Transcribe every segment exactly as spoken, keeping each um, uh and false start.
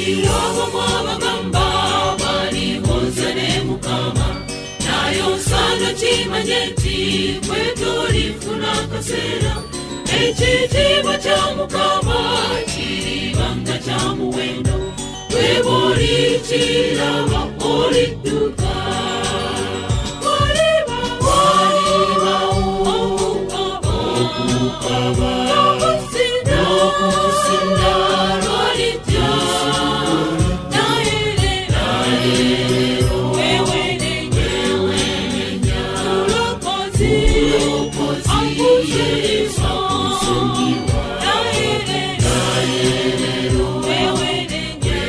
wabo mwabagamba bali hozane mukama nayo sana chimanyeti kwetolifuna kasera ekitiibwa kya mukama kiribanga kya muwendo weboli kiraba olidduka waliba waliba okukaba n'okusinda lwalijja nayerero wewenenya tulokozi akuziriza nayerero wewenenya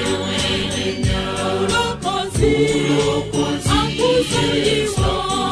tulokozi akuziriza.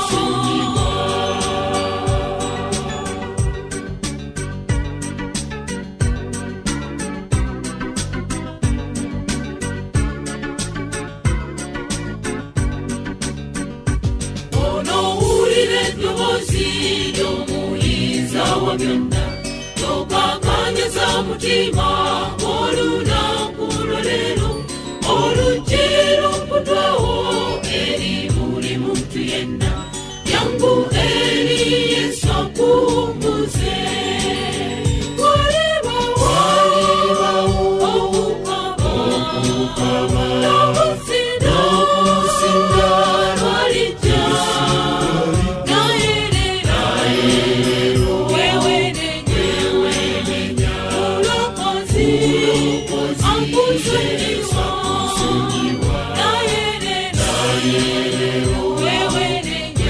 Tokakanyeza mutima olunaku lwaleero olugero mputwawo eri buli muntu yenna yangu eri Yesu akumbuze waliba waliba okukaba n'okusinda lwalijja nayerero wewenenya tulokozi akuziriza nayerero wewenenya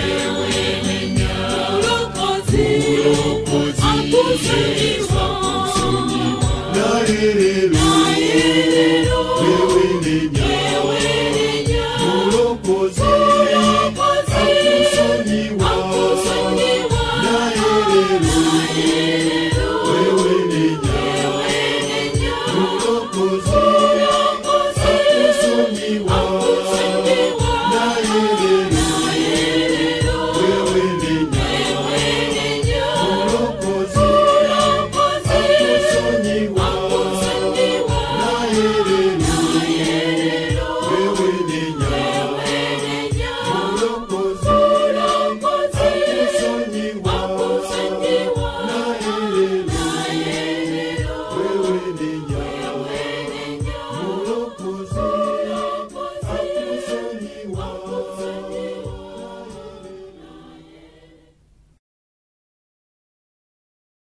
tulokozi akuziriza nayerero wewenenya tulokozi akusonyiwa nayerero wewenenya tulokozi akusonyiwa nayerero wewenenya tulokozi akusonyiwa nayerero wewenenya tulokozi akusonyiwa